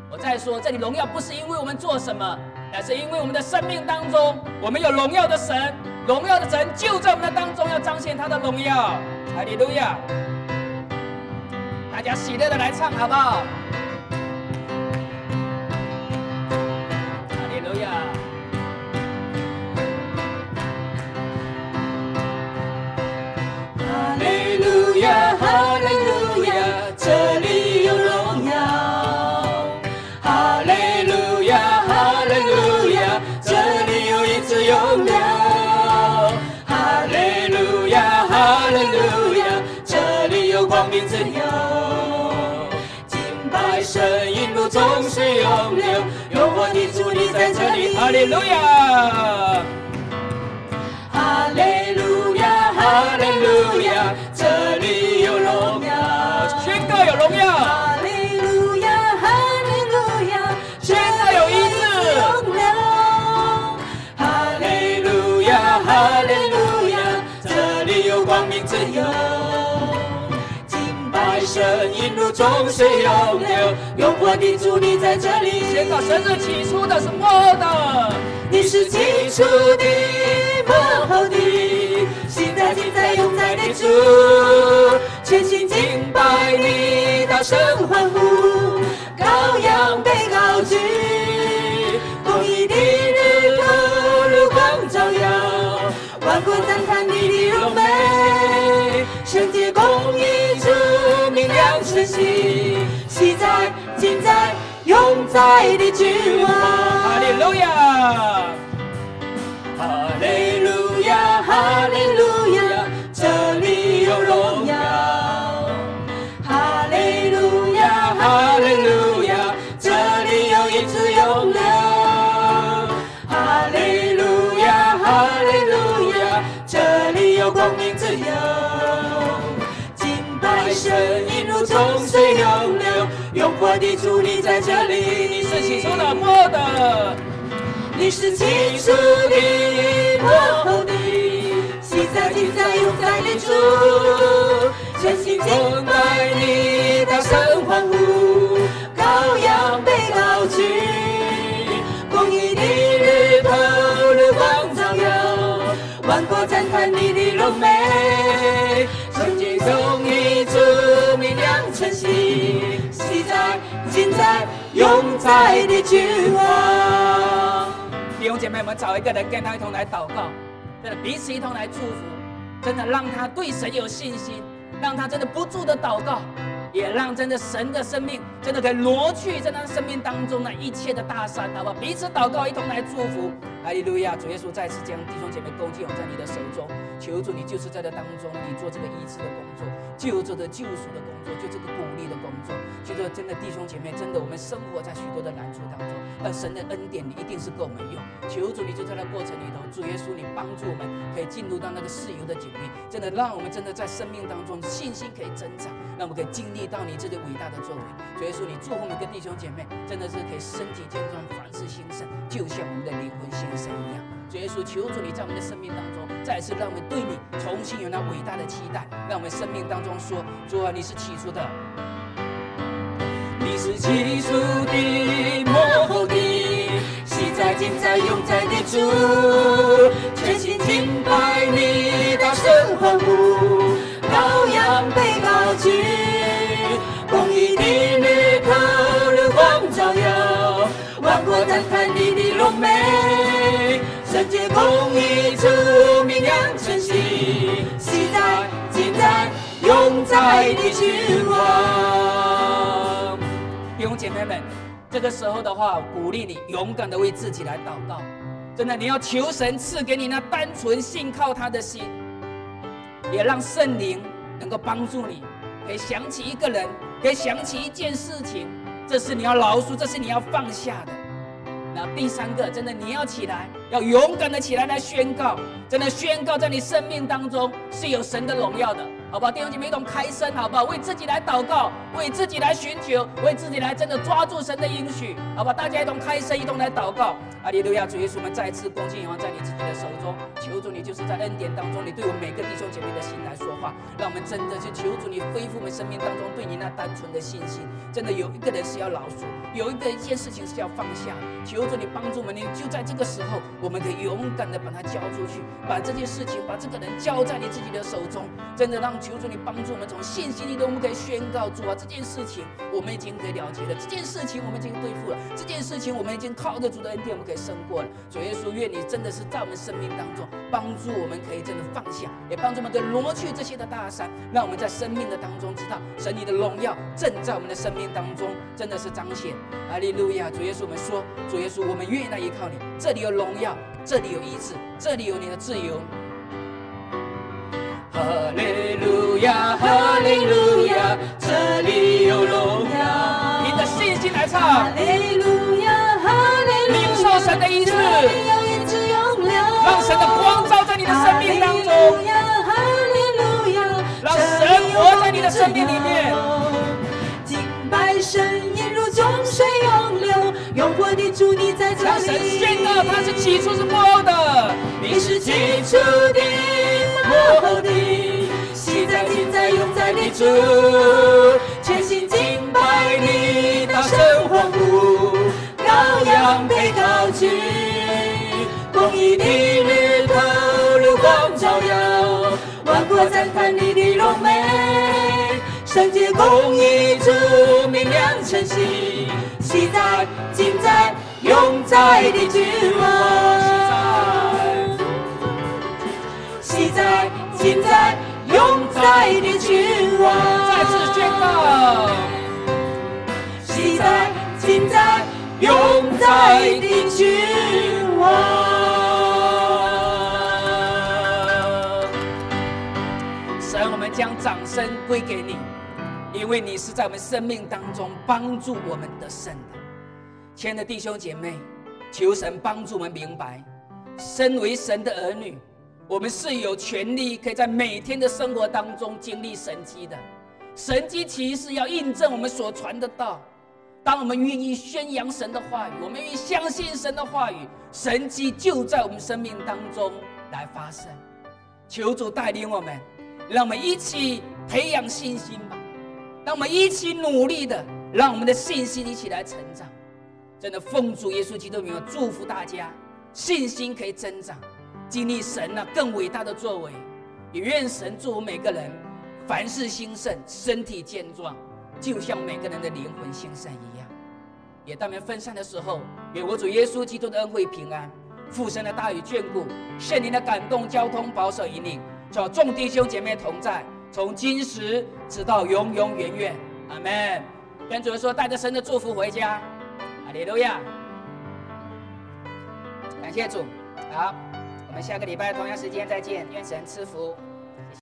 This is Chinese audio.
我再说，这里荣耀不是因为我们做什么，而是因为我们的生命当中，我们有荣耀的神，荣耀的神就在我们的当中，要彰显他的荣耀。哈利路亚！大家喜乐的来唱，好不好？哈利路亚！ 哈利路亚，哈利路亚，这里有荣耀。哈利路亚，哈利路亚，这里有医治永留。哈利路亚，哈利路亚，这里有光明自由。敬拜神音如中水永流，有我的主你在这里。 哈利路亚！ 哈利路亚，哈利路亚，这里有荣耀， 宣告有荣耀。 哈利路亚，哈利路亚， 宣告有医治。 哈利路亚，哈利路亚，这里有光明自由。敬拜神音如中水永流，有我的主你在这里。 宣告神是起初的，是末的。 你是起初的，末后的，现在今在永在的主，全心敬拜你，大声欢呼，羔羊被高举，公义的日头如光照耀，万国赞叹你的荣美，圣洁公义主明亮晨曦，昔在今在永在的君王。 哈利路亚！ 哈利路亚，哈利路亚，这里有荣耀。哈利路亚，哈利路亚，这里有医治永留。哈利路亚，哈利路亚，这里有光明自由。敬拜神音如中水永流，永活的主你在这里。 你是起初的，末的。 你是起初的，末后的，昔在今在永在的主，全心敬拜你，大声欢呼，羔羊被高举，公义的日头如光照耀，万国赞叹你的荣美，圣洁公义主明亮晨曦，昔在今在永在的君王。 弟兄姐妹，我们找一个人跟他一同来祷告，真的彼此一同来祝福，真的让他对神有信心，让他真的不住的祷告，也让真的神的生命真的可以挪去在他生命当中的一切的大山，好不好？彼此祷告，一同来祝福。哈利路亚！主耶稣再次将弟兄姐妹勾进在你的手中，求主你就是在这当中，你做这个医治的工作，就这个救赎的工作，就这个鼓励的工作。就这真的弟兄姐妹，真的我们生活在许多的难处当中，但神的恩典你一定是给我们用。求主你就在那过程里头，主耶稣你帮助我们可以进入到那个自由的境地，真的让我们真的在生命当中信心可以增长，让我们可以经历到你这个伟大的作为。主耶稣你祝福每个弟兄姐妹，真的是可以身体健康，凡事兴盛，就像我们的灵魂先生一样。主耶稣，求主你在我们的生命当中，再次让我们对你重新有那伟大的期待，让我们生命当中说，主啊，你是起初的， 你是起初的，末后的，昔在今在永在的主，全心敬拜你，大声欢呼，羔羊被高举，公义的日头如光照耀，万国赞叹你的荣美，圣洁公义主明亮晨曦，昔在今在永在的君王。 弟兄姐妹们，这个时候的话，鼓励你勇敢的为自己来祷告。真的，你要求神赐给你那单纯信靠他的心，也让圣灵能够帮助你，可以想起一个人，可以想起一件事情，这是你要饶恕，这是你要放下的。然后第三个，真的你要起来，要勇敢的起来来宣告，真的宣告在你生命当中是有神的荣耀的， 好不好？弟兄姐妹一同开声，好不好？为自己来祷告，为自己来寻求，为自己来真的抓住神的应许，好不好？大家一同开声，一同来祷告。哈利路亚！主耶稣，我们再次恭敬仰望在你自己的手中，求主你就是在恩典当中，你对我们每个弟兄姐妹的心来说话，让我们真的是求主你恢复我们生命当中对你那单纯的信心。真的有一个人是要饶恕，有一件事情是要放下，求主你帮助我们，你就在这个时候，我们可以勇敢的把它交出去，把这件事情，把这个人交在你自己的手中，真的让求主你帮助我们，从信心里头我们可以宣告主啊，这件事情我们已经可以了结了，这件事情我们已经对付了，这件事情我们已经靠着主的恩典我们可以胜过了。主耶稣，愿你真的是在我们生命当中帮助我们可以真的放下，也帮助我们可以挪去这些的大山，让我们在生命的当中知道神你的荣耀正在我们的生命当中真的是彰显。哈利路亚！主耶稣，我们说，主耶稣，我们愿意来依靠你，这里有荣耀，这里有医治，这里有你的自由。哈利路亚，哈利路亚，这里有荣耀。凭着信心来唱。 哈利路亚，哈利路亚， 领受神的医治，让神的光照在你的生命当中，让神活在你的生命里面。 敬拜神眼如江水涌流，永活的主你在这里。 让神宣告他是起初是幕后的， 你是起初的幕后的，现在今在永在的主，全心敬拜你，大声欢呼，羔羊被高举，公义的日头如光照耀，万国赞叹你的荣美，圣洁公义主明亮晨曦，昔在今在永在的君王，昔在今在永在的君王， 再次宣告， 昔在今在永在的君王。 神，我们将掌声归给你，因为你是在我们生命当中帮助我们得胜的。亲爱的弟兄姐妹，求神帮助我们明白，身为神的儿女，我们是有权利可以在每天的生活当中经历神迹的。神迹其实要印证我们所传的道。当我们愿意宣扬神的话语，我们愿意相信神的话语，神迹就在我们生命当中来发生。求主带领我们，让我们一起培养信心吧，让我们一起努力的，让我们的信心一起来成长。真的奉主耶稣基督的名祝福大家，信心可以增长，经历神更伟大的作为。也愿神祝福每个人凡事兴盛，身体健壮，就像每个人的灵魂兴盛一样。也当我们分散的时候，愿我主耶稣基督的恩惠平安，父神的大与眷顾，圣灵的感动交通保守引领，叫众弟兄姐妹同在，从今时直到永永远远。阿们。跟主说，带着神的祝福回家。哈利路亚！感谢主。好，我们下个礼拜同样时间再见，愿神赐福。